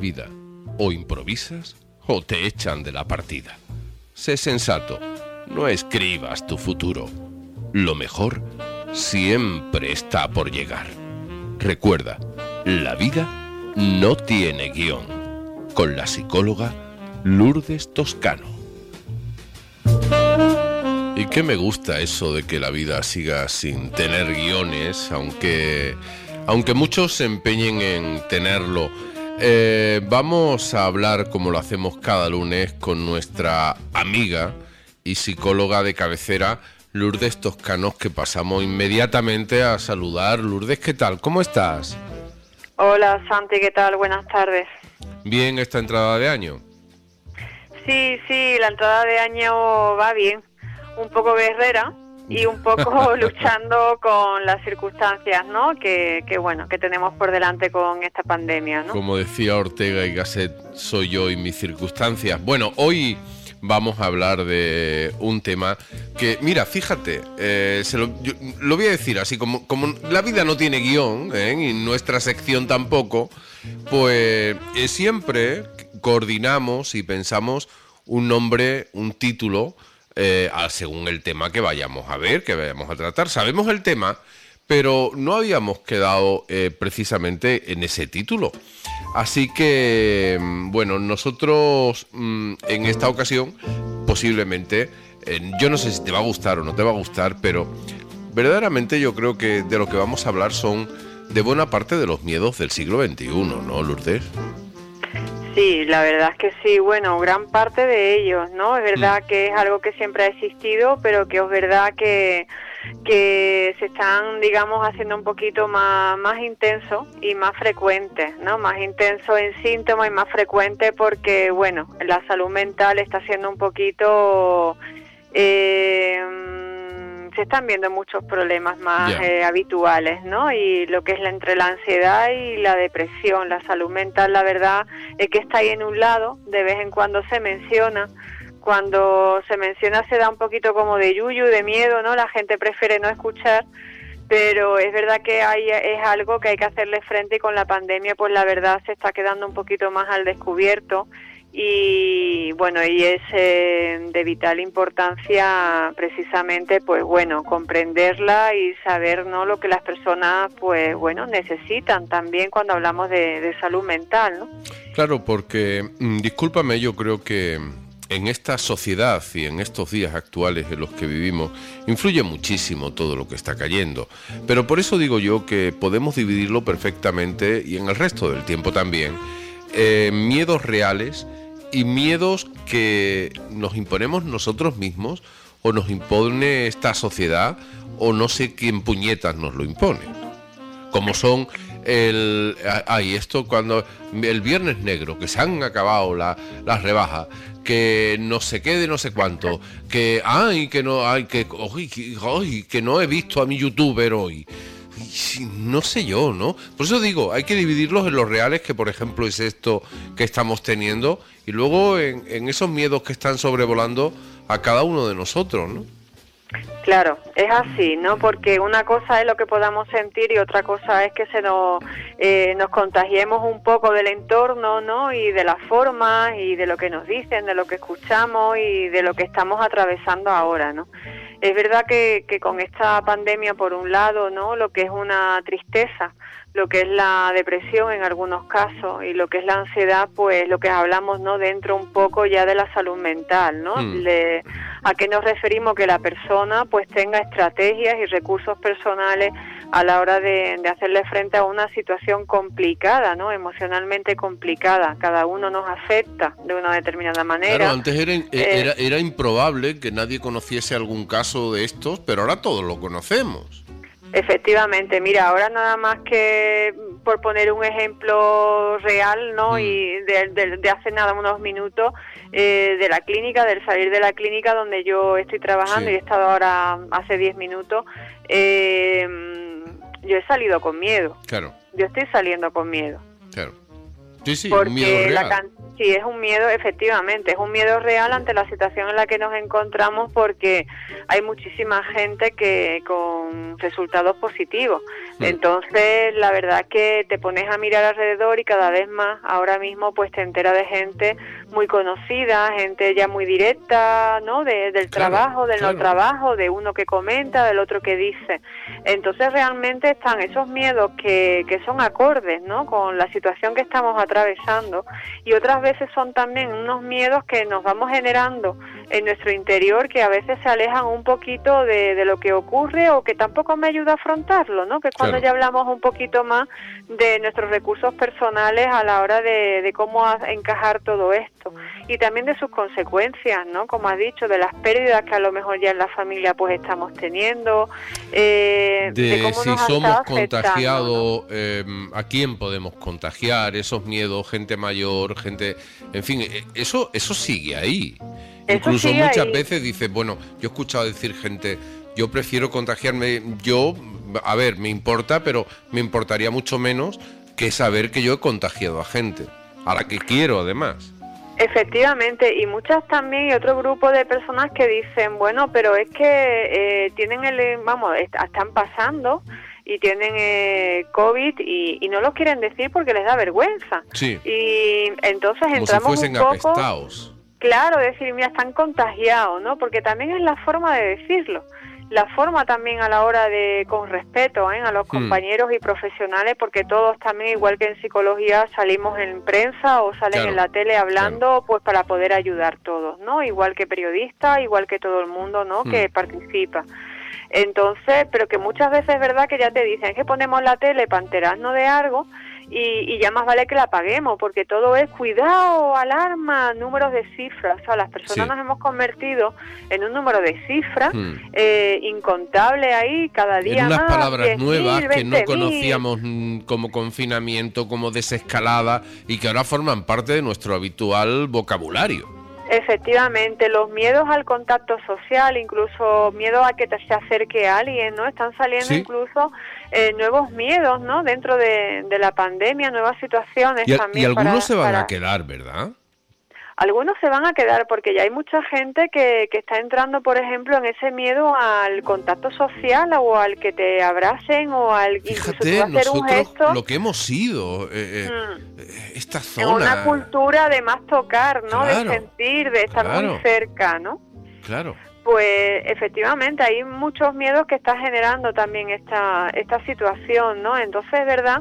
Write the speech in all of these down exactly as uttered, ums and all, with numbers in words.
vida. O improvisas o te echan de la partida. Sé sensato, no escribas tu futuro. Lo mejor siempre está por llegar. Recuerda, la vida no tiene guión. Con la psicóloga Lourdes Toscano. Y que me gusta eso de que la vida siga sin tener guiones, aunque, aunque muchos se empeñen en tenerlo. Eh, vamos a hablar, como lo hacemos cada lunes, con nuestra amiga y psicóloga de cabecera, Lourdes Toscano, que pasamos inmediatamente a saludar. Lourdes, ¿qué tal? ¿Cómo estás? Hola, Santi, ¿qué tal? Buenas tardes. ¿Bien esta entrada de año? Sí, sí, la entrada de año va bien. Un poco guerrera y un poco luchando con las circunstancias, ¿no? Que, que bueno, que tenemos por delante con esta pandemia, ¿no? Como decía Ortega y Gasset, soy yo y mis circunstancias. Bueno, hoy vamos a hablar de un tema que, mira, fíjate, eh, se lo, yo, lo voy a decir así, como, como la vida no tiene guión, ¿eh? Y nuestra sección tampoco, pues eh, siempre coordinamos y pensamos un nombre, un título, Eh, según el tema que vayamos a ver, que vayamos a tratar. Sabemos el tema, pero no habíamos quedado eh, precisamente en ese título. Así que, bueno, nosotros mmm, en esta ocasión, posiblemente, eh, yo no sé si te va a gustar o no te va a gustar, pero verdaderamente yo creo que de lo que vamos a hablar son de buena parte de los miedos del siglo veintiuno, ¿no, Lourdes? Sí, la verdad es que sí, bueno, gran parte de ellos, ¿no? Es verdad mm. que es algo que siempre ha existido, pero que es verdad que, que se están, digamos, haciendo un poquito más, más intensos y más frecuentes, ¿no? Más intensos en síntomas y más frecuentes porque, bueno, la salud mental está siendo un poquito... Eh, se están viendo muchos problemas más yeah. eh, habituales, ¿no? Y lo que es la, entre la ansiedad y la depresión, la salud mental, la verdad es que está ahí en un lado, de vez en cuando se menciona, cuando se menciona se da un poquito como de yuyu, de miedo, ¿no? La gente prefiere no escuchar, pero es verdad que hay, es algo que hay que hacerle frente y con la pandemia, pues la verdad se está quedando un poquito más al descubierto. Y bueno, y es eh, de vital importancia precisamente, pues bueno, comprenderla y saber, ¿no?, lo que las personas, pues bueno, necesitan también cuando hablamos de, de salud mental, ¿no? Claro, porque, mmm, discúlpame, yo creo que en esta sociedad y en estos días actuales en los que vivimos influye muchísimo todo lo que está cayendo, pero por eso digo yo que podemos dividirlo perfectamente, y en el resto del tiempo también, eh, miedos reales y miedos que nos imponemos nosotros mismos o nos impone esta sociedad o no sé quién puñetas nos lo impone. Como son el... Ay, esto cuando... El Viernes Negro, que se han acabado la, las rebajas, que no sé qué de no sé cuánto, que... Ay, que no... Ay, que... Ay, que, ay, que no he visto a mi youtuber hoy. No sé yo, ¿no? Por eso digo, hay que dividirlos en los reales, que por ejemplo es esto que estamos teniendo, y luego en, en esos miedos que están sobrevolando a cada uno de nosotros, ¿no? Claro, es así, ¿no? Porque una cosa es lo que podamos sentir y otra cosa es que se nos, eh, nos contagiemos un poco del entorno, ¿no? Y de las formas y de lo que nos dicen, de lo que escuchamos y de lo que estamos atravesando ahora, ¿no? Es verdad que, que con esta pandemia, por un lado, ¿no?, lo que es una tristeza, lo que es la depresión en algunos casos y lo que es la ansiedad, pues lo que hablamos, ¿no?, dentro un poco ya de la salud mental, ¿no? Mm. De, ¿a qué nos referimos? Que la persona pues tenga estrategias y recursos personales a la hora de, de hacerle frente a una situación complicada, ¿no?, emocionalmente complicada. Cada uno nos afecta de una determinada manera. Claro, antes era, eh, era, era improbable que nadie conociese algún caso de estos, pero ahora todos lo conocemos. Efectivamente, mira, ahora nada más que por poner un ejemplo real, ¿no? Mm. Y de, de, de hace nada unos minutos, eh, de la clínica, del salir de la clínica donde yo estoy trabajando, sí. Y he estado ahora hace diez minutos, eh, yo he salido con miedo. Claro. Yo estoy saliendo con miedo. Claro. Sí, sí, porque un miedo real. La sí, es un miedo, efectivamente, es un miedo real ante la situación en la que nos encontramos, porque hay muchísima gente que con resultados positivos. Mm. Entonces, la verdad que te pones a mirar alrededor y cada vez más, ahora mismo, pues te enteras de gente muy conocida, gente ya muy directa, ¿no? De, del claro, trabajo, del claro. no trabajo, de uno que comenta, del otro que dice. Entonces, realmente están esos miedos que, que son acordes, ¿no? Con la situación que estamos atravesando, y otras veces son también unos miedos que nos vamos generando en nuestro interior, que a veces se alejan un poquito de, de lo que ocurre, o que tampoco me ayuda a afrontarlo, ¿no? Que es cuando claro. ya hablamos un poquito más de nuestros recursos personales a la hora de, de cómo encajar todo esto, y también de sus consecuencias, ¿no? Como has dicho, de las pérdidas que a lo mejor ya en la familia pues estamos teniendo, eh, de, de cómo si nos somos contagiados, ¿no? eh, ¿A quién podemos contagiar? Esos miedos, gente mayor, gente, en fin, eso eso sigue ahí. Eso Incluso sigue muchas ahí. veces dices, bueno, yo he escuchado decir gente, yo prefiero contagiarme, yo, a ver, me importa, pero me importaría mucho menos que saber que yo he contagiado a gente, a la que quiero además. Efectivamente, y muchas también, y otro grupo de personas que dicen, bueno, pero es que eh, tienen el, vamos, están pasando y tienen eh, COVID y, y no lo quieren decir porque les da vergüenza. Sí. Y entonces como entramos si fuesen un poco, apestados. Claro, decir, mira, están contagiados, ¿no? Porque también es la forma de decirlo. La forma también a la hora de, con respeto, ¿eh? a los compañeros hmm. y profesionales, porque todos también, igual que en psicología, salimos en prensa o salen claro, en la tele hablando, claro. pues para poder ayudar todos, ¿no? Igual que periodistas, igual que todo el mundo, ¿no? Hmm. que participa. Entonces, pero que muchas veces es verdad que ya te dicen, es que ponemos la tele para enterarnos de algo, y, y ya más vale que la apaguemos, porque todo es cuidado, alarma, números de cifras. O sea, las personas sí. nos hemos convertido en un número de cifras hmm. eh, incontable ahí cada día en unas más, palabras diez nuevas mil, que no veinte conocíamos mil. Como confinamiento, como desescalada, y que ahora forman parte de nuestro habitual vocabulario. Efectivamente, los miedos al contacto social, incluso miedo a que te se acerque a alguien, ¿no? Están saliendo ¿Sí? incluso eh, nuevos miedos, ¿no? Dentro de, de la pandemia, nuevas situaciones y, también. Y algunos para, se van para... a quedar, ¿verdad? Algunos se van a quedar porque ya hay mucha gente que, que está entrando, por ejemplo, en ese miedo al contacto social, o al que te abracen, o al Fíjate, incluso hacer un gesto. Lo que hemos sido, eh, mm. eh, esta zona. En una cultura de más tocar, ¿no? Claro, de sentir, de estar claro. muy cerca, ¿no? Claro. Pues efectivamente hay muchos miedos que está generando también esta esta situación, ¿no? Entonces es verdad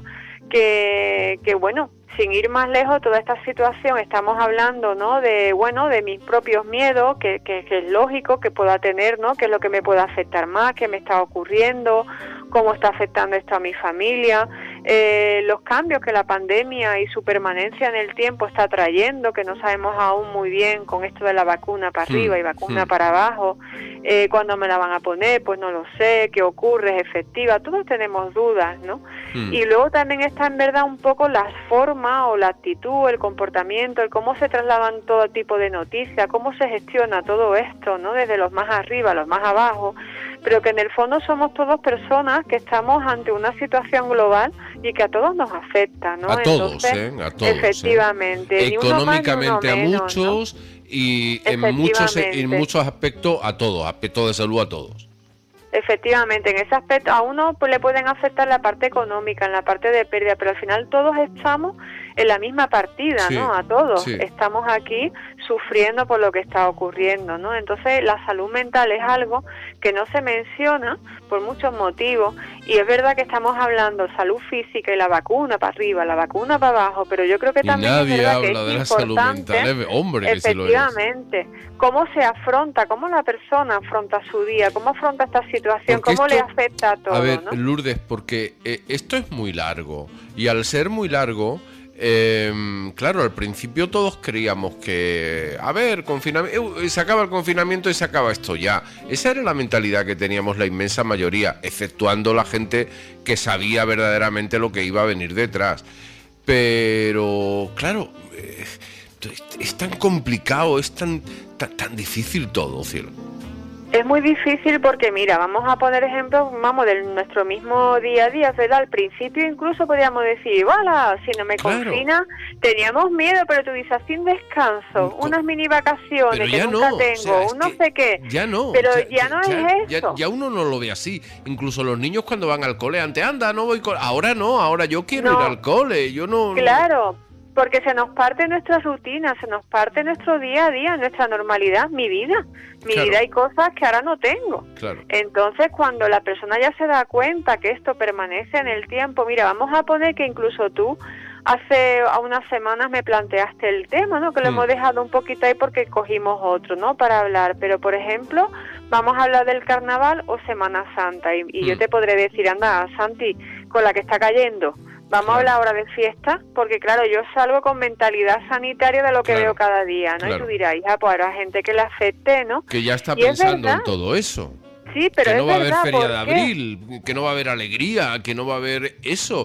que, que bueno, sin ir más lejos, toda esta situación, estamos hablando, ¿no? De, bueno, de mis propios miedos, que, que, que es lógico que pueda tener, ¿no? Que es lo que me puede afectar más, qué me está ocurriendo, cómo está afectando esto a mi familia, eh, los cambios que la pandemia y su permanencia en el tiempo está trayendo, que no sabemos aún muy bien con esto de la vacuna para arriba y vacuna para abajo, eh, cuándo me la van a poner, pues no lo sé, qué ocurre, es efectiva, todos tenemos dudas, ¿no? Y luego también está en verdad un poco las formas o la actitud, el comportamiento, el cómo se trasladan todo tipo de noticias, cómo se gestiona todo esto, ¿no? Desde los más arriba a los más abajo, pero que en el fondo somos todos personas que estamos ante una situación global y que a todos nos afecta, ¿no? A todos, Entonces, ¿eh? A todos. Efectivamente. ¿eh? Económicamente a menos, muchos, ¿no? Y en muchos, en muchos aspectos a todos, aspectos de salud a todos. Efectivamente, en ese aspecto a uno pues, le pueden afectar la parte económica, en la parte de pérdida, pero al final todos estamos en la misma partida, sí, ¿no? A todos sí. Estamos aquí sufriendo por lo que está ocurriendo, ¿no? Entonces la salud mental es algo que no se menciona por muchos motivos, y es verdad que estamos hablando salud física y la vacuna para arriba, la vacuna para abajo, pero yo creo que y también nadie es verdad habla que es de la importante, salud mental, hombre, que efectivamente, si lo es. Cómo se afronta, cómo la persona afronta su día, cómo afronta esta situación, porque cómo esto, le afecta a todo, a ver, ¿no? Lourdes, porque eh, esto es muy largo, y al ser muy largo, eh, claro, al principio todos creíamos que, a ver, confinamiento, se acaba el confinamiento y se acaba esto ya. Esa era la mentalidad que teníamos la inmensa mayoría, exceptuando la gente que sabía verdaderamente lo que iba a venir detrás. Pero, claro, eh, es tan complicado, es tan, tan, tan difícil todo, cielo. Es muy difícil porque, mira, vamos a poner ejemplos, vamos, de nuestro mismo día a día, ¿verdad? Al principio incluso podríamos decir, ¡vala! Si no me Claro. confina, teníamos miedo, pero tú dices, sin descanso, Co- unas mini vacaciones Pero que ya nunca no, tengo, o sea, es un no que sé qué. ya no, Pero o sea, ya no ya, es ya- eso. ya uno no lo ve así. Incluso los niños cuando van al cole, antes, anda, no voy cole. Ahora no, ahora yo quiero No. ir al cole, yo no... Claro, porque se nos parte nuestra rutina, se nos parte nuestro día a día, nuestra normalidad, mi vida. Mi Claro. vida hay cosas que ahora no tengo. Claro. Entonces, cuando la persona ya se da cuenta que esto permanece en el tiempo, mira, vamos a poner que incluso tú hace a unas semanas me planteaste el tema, ¿no? Que lo Mm. hemos dejado un poquito ahí porque cogimos otro, ¿no? Para hablar. Pero, por ejemplo, vamos a hablar del Carnaval o Semana Santa. Y, y Mm. yo te podré decir, anda, Santi, con la que está cayendo, vamos Claro. a hablar ahora de fiesta, porque claro, yo salgo con mentalidad sanitaria de lo que Claro. veo cada día, ¿no? Claro. Y tú dirás, hija, pues habrá gente que le afecte, ¿no? Que ya está Y es pensando verdad. en todo eso. Sí, pero Que no es va a haber verdad, feria ¿por de qué? abril, que no va a haber alegría, que no va a haber eso.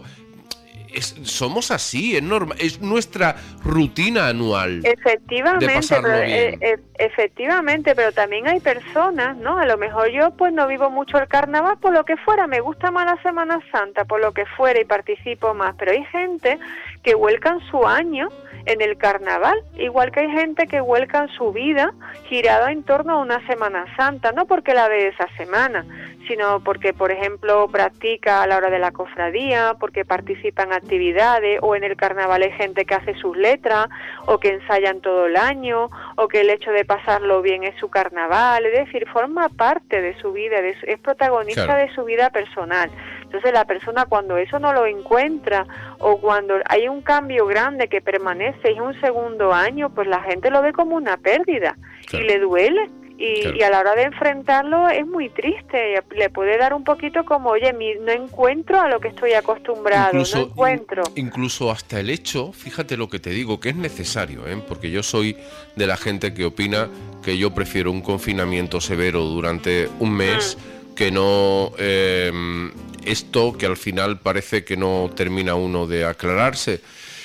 Es- somos así, es normal, es nuestra rutina anual. Efectivamente, de pasarlo pero, bien. eh, eh, efectivamente, pero también hay personas, ¿no? A lo mejor yo pues no vivo mucho el carnaval por lo que fuera, me gusta más la Semana Santa por lo que fuera y participo más, pero hay gente que vuelcan su año en el carnaval, igual que hay gente que vuelcan su vida girada en torno a una Semana Santa, no porque la ve esa semana, sino porque, por ejemplo, practica a la hora de la cofradía, porque participa en actividades, o en el carnaval hay gente que hace sus letras, o que ensayan todo el año, o que el hecho de pasarlo bien es su carnaval, es decir, forma parte de su vida, de su- es protagonista Claro. de su vida personal. Entonces la persona cuando eso no lo encuentra, o cuando hay un cambio grande que permanece y es un segundo año, pues la gente lo ve como una pérdida, Claro. y le duele. Y, Claro. y a la hora de enfrentarlo es muy triste, le puede dar un poquito como, oye, mi- no encuentro a lo que estoy acostumbrado, no encuentro. in- incluso hasta el hecho, fíjate lo que te digo, que es necesario, ¿eh? Porque yo soy de la gente que opina que yo prefiero un confinamiento severo durante un mes que no eh, esto que al final parece que no termina uno de aclararse.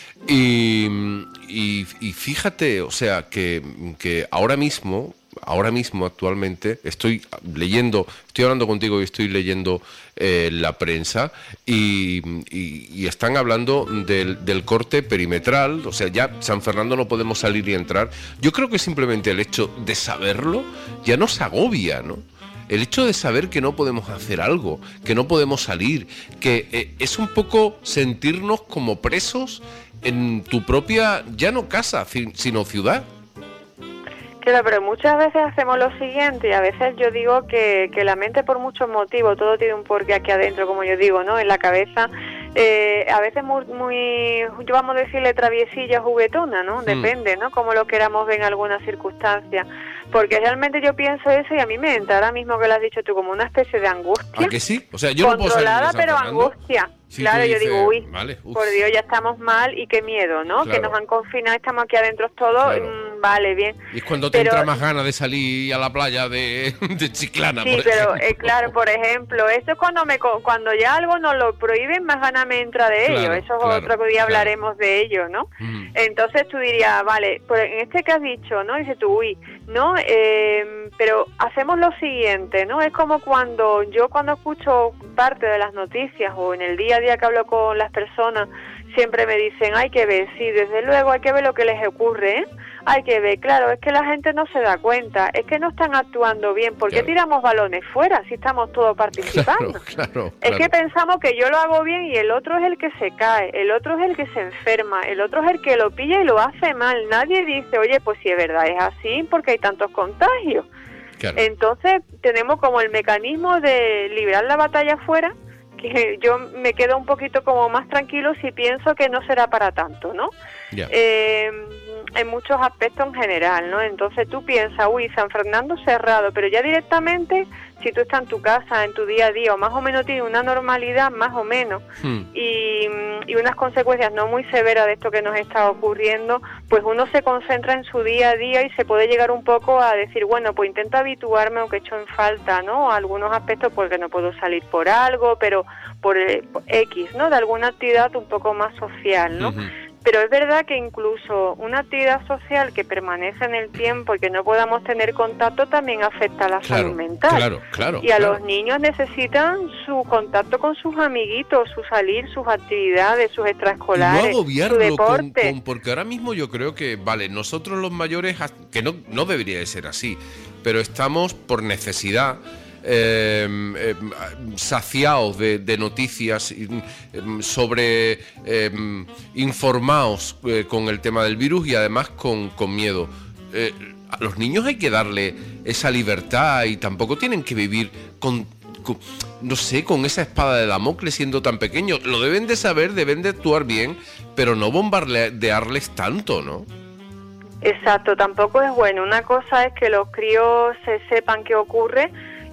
Y, y, y fíjate, o sea, que, que ahora mismo, ahora mismo actualmente, estoy leyendo, estoy hablando contigo y estoy leyendo eh, la prensa y, y- y están hablando del, del corte perimetral, o sea, ya San Fernando no podemos salir y entrar. Yo creo que simplemente el hecho de saberlo ya nos agobia, ¿no? El hecho de saber que no podemos hacer algo, que no podemos salir, que eh, es un poco sentirnos como presos en tu propia, ya no casa, ci- sino ciudad. Claro, pero muchas veces hacemos lo siguiente y a veces yo digo que, que la mente por muchos motivos, todo tiene un porqué aquí adentro, como yo digo, ¿no? En la cabeza, eh, a veces muy, muy, yo vamos a decirle traviesilla, juguetona, ¿no? Depende, ¿no? Como lo queramos ver en algunas circunstancias. Porque realmente yo pienso eso y a mí me entra ahora mismo que lo has dicho tú como una especie de angustia. ¿A que sí? O sea, yo no puedo salir de Controlada, San pero Fernando. angustia. Si Claro, tú yo dices, digo, uy, vale, uf. por Dios, ya estamos mal y qué miedo, ¿no? Que Claro. nos han confinado, estamos aquí adentro todos, Claro. mm, vale, bien. Y es cuando te Pero- entra más ganas de salir a la playa de, de Chiclana, Sí, por pero ejemplo. eh, claro, por ejemplo, eso es cuando me co- cuando ya algo nos lo prohíben, más ganas me entra de Claro, ello. Eso es claro, otro día claro. hablaremos de ello, ¿no? Mm. Entonces tú dirías, vale, pues en este que has dicho, ¿no? Dice tú, uy, ¿no? Eh, pero hacemos lo siguiente, ¿no? Es como cuando yo cuando escucho parte de las noticias o en el día a día que hablo con las personas, siempre me dicen, hay que ver, sí, desde luego hay que ver lo que les ocurre, ¿eh? Hay que ver, claro, es que la gente no se da cuenta, es que no están actuando bien. ¿Por qué Claro. tiramos balones fuera si estamos todos participando? Claro, claro, Es claro. que pensamos que yo lo hago bien y el otro es el que se cae, el otro es el que se enferma, el otro es el que lo pilla y lo hace mal. Nadie dice, oye, pues si es verdad, es así porque hay tantos contagios. Claro. Entonces tenemos como el mecanismo de librar la batalla fuera, que yo me quedo un poquito como más tranquilo si pienso que no será para tanto, ¿no? Ya. Eh, en muchos aspectos en general, ¿no? Entonces tú piensas, uy, San Fernando cerrado, pero ya directamente, si tú estás en tu casa, en tu día a día, o más o menos tiene una normalidad, más o menos, Hmm. y, y unas consecuencias no muy severas de esto que nos está ocurriendo, pues uno se concentra en su día a día y se puede llegar un poco a decir, bueno, pues intento habituarme, aunque echo en falta, ¿no? Algunos aspectos porque no puedo salir por algo, pero por, eh, por X, ¿no? De alguna actividad un poco más social, ¿no? Ujú. pero es verdad que incluso una actividad social que permanece en el tiempo y que no podamos tener contacto también afecta a la claro, salud mental. Claro, claro. Y a claro. los niños necesitan su contacto con sus amiguitos, su salir, sus actividades, sus extraescolares, y no agobiarlo su deporte. Con, con, porque ahora mismo yo creo que, vale, nosotros los mayores, que no, no debería de ser así, pero estamos por necesidad eh, eh, saciados de, de noticias eh, sobre eh, informados eh, con el tema del virus y además con, con miedo. Eh, a los niños hay que darle esa libertad y tampoco tienen que vivir con, con, no sé, con esa espada de Damocles siendo tan pequeños. Lo deben de saber, deben de actuar bien, pero no bombardearles tanto, ¿no? Exacto, tampoco es bueno. Una cosa es que los críos se sepan qué ocurre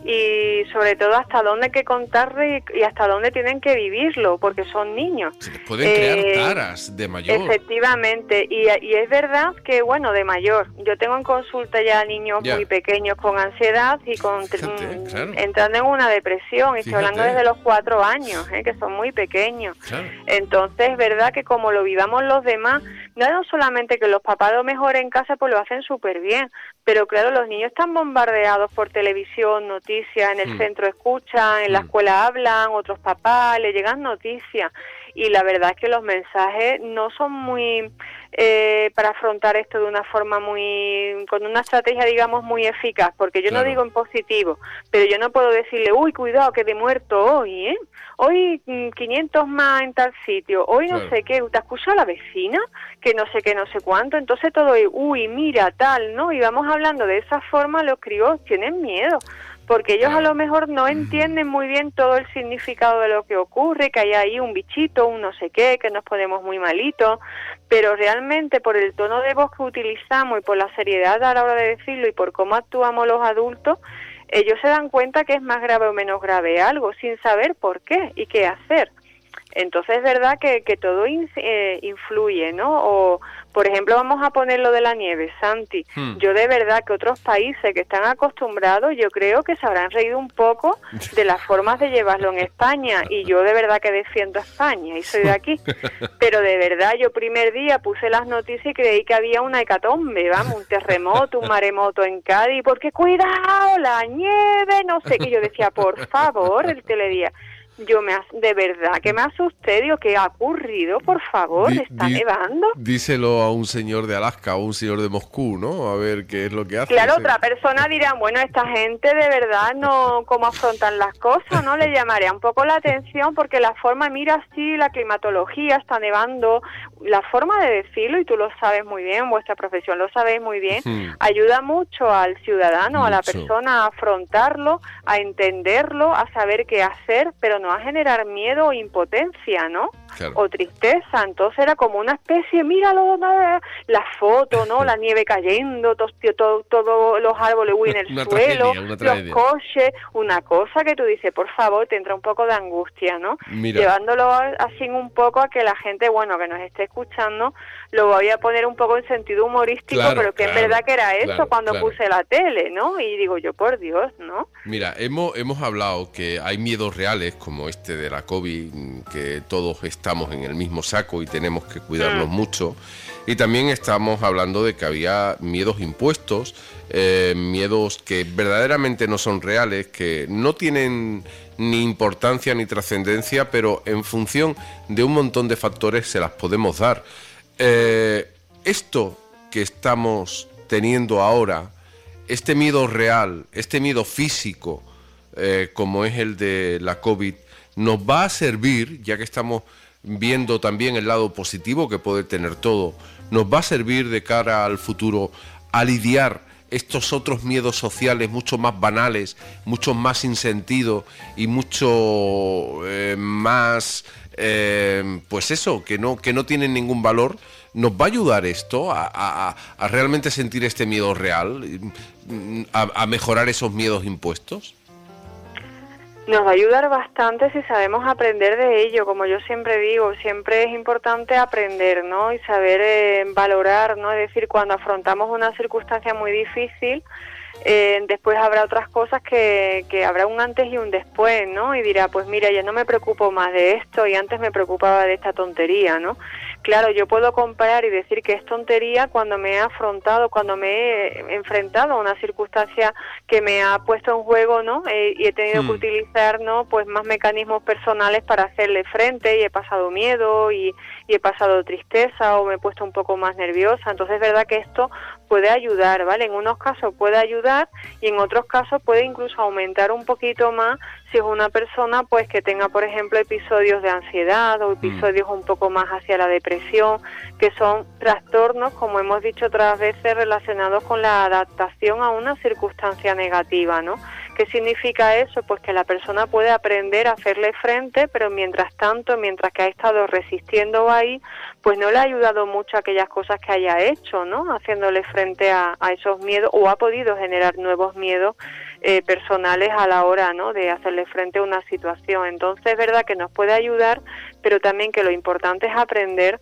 y sobre todo hasta dónde hay que contarle y hasta dónde tienen que vivirlo, porque son niños. Se les pueden crear eh, taras de mayor. Efectivamente, y, y es verdad que, bueno, de mayor, yo tengo en consulta ya niños ya. muy pequeños con ansiedad y con Fíjate, claro. entrando en una depresión, y Fíjate. estoy hablando desde los cuatro años, eh, que son muy pequeños. Claro. Entonces, es verdad que como lo vivamos los demás, no es solamente que los papás lo mejor en casa, pues lo hacen súper bien, pero claro, los niños están bombardeados por televisión, noticias, en el mm. centro escuchan, en mm. la escuela hablan, otros papás, le llegan noticias, y la verdad es que los mensajes no son muy eh, para afrontar esto de una forma muy, con una estrategia digamos muy eficaz, porque yo claro. no digo en positivo, pero yo no puedo decirle, uy, cuidado que de muerto hoy, ¿eh? Hoy quinientos más en tal sitio, hoy no claro. sé qué, ¿te escuchó la vecina? Que no sé qué, no sé cuánto, entonces todo es, uy, mira, tal, ¿no? Y vamos hablando de esa forma, los críos tienen miedo, porque ellos a lo mejor no entienden muy bien todo el significado de lo que ocurre, que hay ahí un bichito, un no sé qué, que nos ponemos muy malitos, pero realmente por el tono de voz que utilizamos y por la seriedad a la hora de decirlo y por cómo actuamos los adultos, ellos se dan cuenta que es más grave o menos grave algo, sin saber por qué y qué hacer. Entonces es verdad que, que todo in, eh, influye, ¿no? O, por ejemplo, vamos a poner lo de la nieve, Santi. Hmm. Yo de verdad que otros países que están acostumbrados, yo creo que se habrán reído un poco de las formas de llevarlo en España. Y yo de verdad que defiendo a España y soy de aquí. Pero de verdad, yo primer día puse las noticias y creí que había una hecatombe, vamos, un terremoto, un maremoto en Cádiz, porque cuidado, la nieve, no sé qué. Yo decía, por favor, el telediario. Yo me de verdad que me asusté, digo, ¿qué ha ocurrido? Por favor, di, ¿está di, nevando? Díselo a un señor de Alaska o un señor de Moscú, ¿no? A ver qué es lo que hace. Claro, ese... otra persona dirá, bueno, esta gente de verdad no, cómo afrontan las cosas, ¿no? Le llamaría un poco la atención porque la forma, mira, sí, la climatología, está nevando, la forma de decirlo, y tú lo sabes muy bien, vuestra profesión lo sabéis muy bien, hmm. ayuda mucho al ciudadano, mucho. a la persona a afrontarlo, a entenderlo, a saber qué hacer, pero no a generar miedo o impotencia, ¿no? Claro. O tristeza. Entonces era como una especie, míralo, la foto, ¿no? La nieve cayendo, todos todo, todo los árboles en el una suelo, tragedia, una tragedia. los coches, una cosa que tú dices, por favor, te entra un poco de angustia, ¿no? Mira. Llevándolo así un poco a que la gente, bueno, que nos esté escuchando, lo voy a poner un poco en sentido humorístico, claro, pero que claro, es verdad que era eso claro, cuando claro. puse la tele, ¿no? Y digo yo, por Dios, ¿no? Mira, hemos, hemos hablado que hay miedos reales, como este de la COVID, que todos estamos en el mismo saco y tenemos que cuidarnos mm. mucho, y también estamos hablando de que había miedos impuestos, eh, miedos que verdaderamente no son reales, que no tienen ni importancia ni trascendencia, pero en función de un montón de factores se las podemos dar. Eh, esto que estamos teniendo ahora, este miedo real, este miedo físico, eh, como es el de la COVID, nos va a servir, ya que estamos viendo también el lado positivo que puede tener todo, nos va a servir de cara al futuro a lidiar estos otros miedos sociales mucho más banales, mucho más sin sentido y mucho eh, más, eh, pues eso, que no, que no tienen ningún valor. ¿Nos va a ayudar esto a, a, a realmente sentir este miedo real, a, a mejorar esos miedos impuestos? Nos va a ayudar bastante si sabemos aprender de ello, como yo siempre digo, siempre es importante aprender, ¿no? Y saber eh, valorar, ¿no? Es decir, cuando afrontamos una circunstancia muy difícil, eh, después habrá otras cosas que, que habrá un antes y un después, ¿no? Y dirá, pues mira, ya no me preocupo más de esto y antes me preocupaba de esta tontería, ¿no? claro, yo puedo comparar y decir que es tontería cuando me he afrontado, cuando me he enfrentado a una circunstancia que me ha puesto en juego, ¿no? Eh, y he tenido hmm. que utilizar, ¿no? Pues más mecanismos personales para hacerle frente, y he pasado miedo y, y he pasado tristeza, o me he puesto un poco más nerviosa. Entonces es verdad que esto puede ayudar, ¿vale? En unos casos puede ayudar y en otros casos puede incluso aumentar un poquito más si es una persona pues que tenga, por ejemplo, episodios de ansiedad o episodios mm. un poco más hacia la depresión, que son trastornos, como hemos dicho otras veces, relacionados con la adaptación a una circunstancia negativa, ¿no? ¿Qué significa eso? Pues que la persona puede aprender a hacerle frente, pero mientras tanto, mientras que ha estado resistiendo ahí, pues no le ha ayudado mucho a aquellas cosas que haya hecho, ¿no? Haciéndole frente a, a esos miedos, o ha podido generar nuevos miedos eh, personales a la hora, ¿no? De hacerle frente a una situación. Entonces es verdad que nos puede ayudar, pero también que lo importante es aprender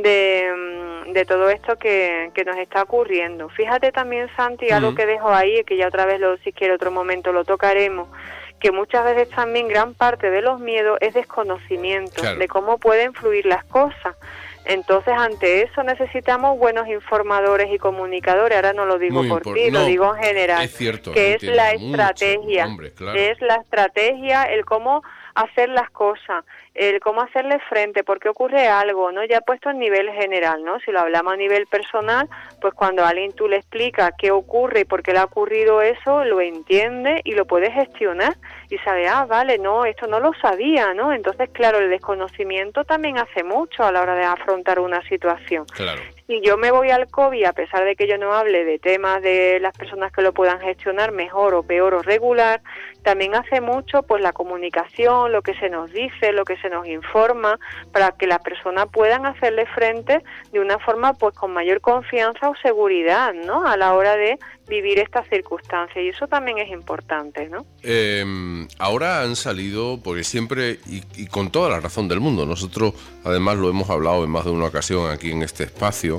de, de todo esto que, que nos está ocurriendo. Fíjate también, Santi, algo que dejo ahí, que ya otra vez, lo, si quiere otro momento lo tocaremos, que muchas veces también gran parte de los miedos es desconocimiento, claro, de cómo pueden fluir las cosas. Entonces, ante eso necesitamos buenos informadores y comunicadores. Ahora no lo digo Muy por ti, no, lo digo en general. Es cierto, que es la estrategia, mucho, hombre, claro. es la estrategia, el cómo hacer las cosas, el cómo hacerle frente, porque ocurre algo, ¿no? Ya puesto en nivel general, ¿no? Si lo hablamos a nivel personal, pues cuando a alguien tú le explicas qué ocurre y por qué le ha ocurrido eso, lo entiende y lo puede gestionar y sabe, ah, vale, no, esto no lo sabía, ¿no? Entonces, claro, el desconocimiento también hace mucho a la hora de afrontar una situación. Claro. Si yo me voy al COVID, a pesar de que yo no hable de temas de las personas que lo puedan gestionar mejor o peor o regular, también hace mucho pues la comunicación, lo que se nos dice, lo que se nos informa, para que las personas puedan hacerle frente de una forma pues con mayor confianza o seguridad, ¿no? A la hora de vivir estas circunstancias, y eso también es importante, ¿no? Eh, ahora han salido, porque siempre, y, y con toda la razón del mundo, nosotros además lo hemos hablado en más de una ocasión aquí en este espacio,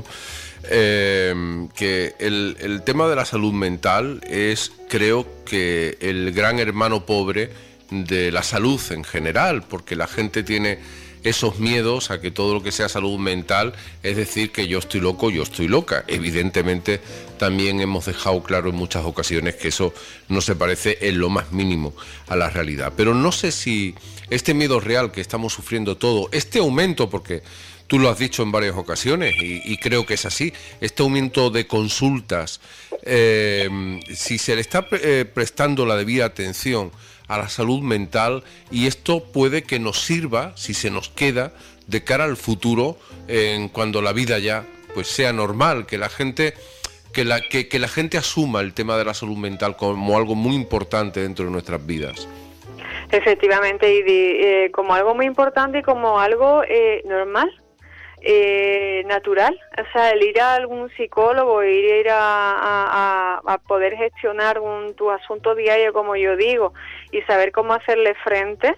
eh, que el, el tema de la salud mental es, creo que, el gran hermano pobre de la salud en general, porque la gente tiene esos miedos a que todo lo que sea salud mental es decir que yo estoy loco, yo estoy loca. Evidentemente también hemos dejado claro en muchas ocasiones que eso no se parece en lo más mínimo a la realidad. Pero no sé si este miedo real que estamos sufriendo todo, este aumento, porque tú lo has dicho en varias ocasiones y, y creo que es así, este aumento de consultas, eh, si se le está pre- eh, prestando la debida atención a la salud mental, y esto puede que nos sirva, si se nos queda, de cara al futuro, en cuando la vida ya pues sea normal, que la gente que la que, que la gente asuma el tema de la salud mental como algo muy importante dentro de nuestras vidas. Efectivamente, y de, eh, como algo muy importante y como algo eh, normal. Eh, natural, o sea, el ir a algún psicólogo, ir, ir a, a, a poder gestionar un, tu asunto diario, como yo digo, y saber cómo hacerle frente,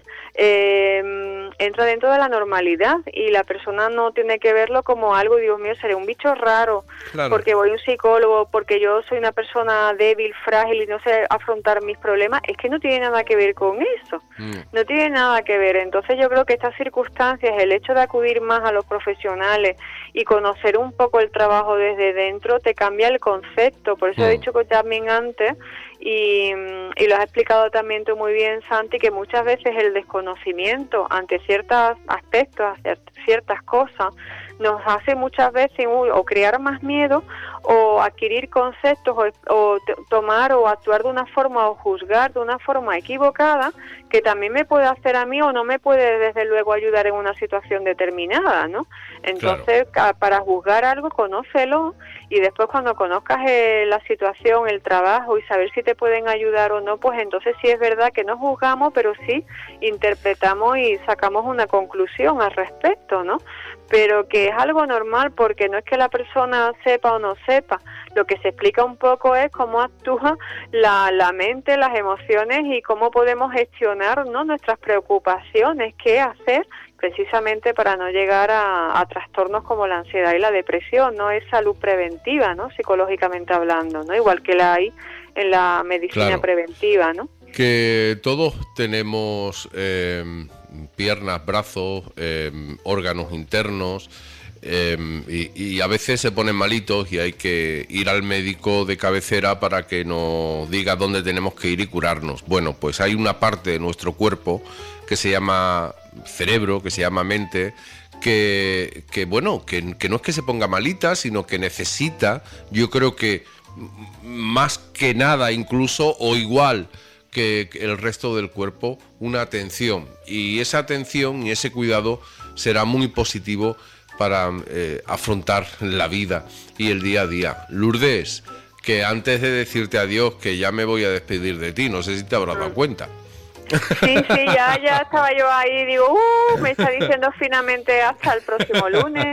eh, entra dentro de la normalidad, y la persona no tiene que verlo como algo, Dios mío, seré un bicho raro, claro, porque voy a un psicólogo, porque yo soy una persona débil, frágil y no sé afrontar mis problemas. Es que no tiene nada que ver con eso, mm. no tiene nada que ver. Entonces yo creo que estas circunstancias, el hecho de acudir más a los profesionales y conocer un poco el trabajo desde dentro, te cambia el concepto. Por eso mm. he dicho que también antes, y, y lo has explicado también tú muy bien, Santi, que muchas veces el desconocimiento ante ciertos aspectos, ciertas cosas, nos hace muchas veces o crear más miedo, o adquirir conceptos, o, o t- tomar o actuar de una forma, o juzgar de una forma equivocada, que también me puede hacer a mí o no me puede desde luego ayudar en una situación determinada, ¿no? Entonces, claro, para juzgar algo, conócelo, y después cuando conozcas eh, la situación, el trabajo, y saber si te pueden ayudar o no, pues entonces sí es verdad que no juzgamos, pero sí interpretamos y sacamos una conclusión al respecto, ¿no? Pero que es algo normal, porque no es que la persona sepa o no sepa, lo que se explica un poco es cómo actúa la, la mente, las emociones, y cómo podemos gestionar, ¿no?, nuestras preocupaciones, qué hacer precisamente para no llegar a, a trastornos como la ansiedad y la depresión. No es salud preventiva, ¿no?, psicológicamente hablando, ¿no?, igual que la hay en la medicina claro. preventiva, ¿no? Que todos tenemos eh, piernas, brazos, eh, órganos internos, Eh, y, y a veces se ponen malitos y hay que ir al médico de cabecera para que nos diga dónde tenemos que ir y curarnos. Bueno, pues hay una parte de nuestro cuerpo que se llama cerebro, que se llama mente, que, que bueno, que, que no es que se ponga malita, sino que necesita, yo creo que más que nada incluso o igual que el resto del cuerpo, una atención. Y esa atención y ese cuidado será muy positivo para eh, afrontar la vida y el día a día. Lourdes, que antes de decirte adiós, que ya me voy a despedir de ti, no sé si te habrás dado cuenta. Sí, sí, ya, ya estaba yo ahí, digo, uh, me está diciendo finalmente hasta el próximo lunes.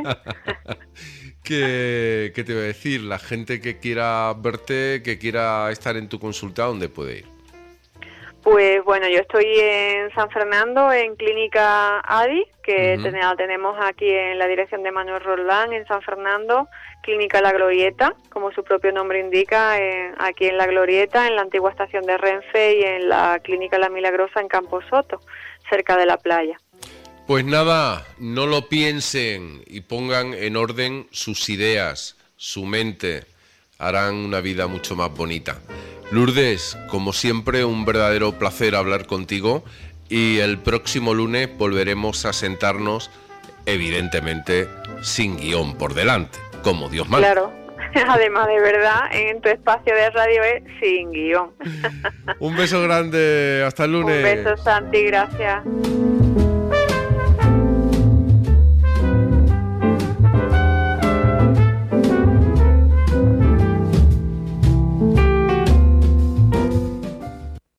¿Qué, ¿Qué te voy a decir? La gente que quiera verte, que quiera estar en tu consulta, ¿dónde puede ir? Pues bueno, yo estoy en San Fernando, en Clínica A D I, que uh-huh. ten, la tenemos aquí en la dirección de Manuel Roldán, en San Fernando, Clínica La Glorieta, como su propio nombre indica, en, aquí en La Glorieta, en la antigua estación de Renfe, y en la Clínica La Milagrosa en Campo Soto, cerca de la playa. Pues nada, no lo piensen y pongan en orden sus ideas, su mente, harán una vida mucho más bonita. Lourdes, como siempre, un verdadero placer hablar contigo y el próximo lunes volveremos a sentarnos, evidentemente, sin guión por delante, como Dios manda. Claro, además de verdad, en tu espacio de radio es sin guión. Un beso grande, hasta el lunes. Un beso, Santi, gracias.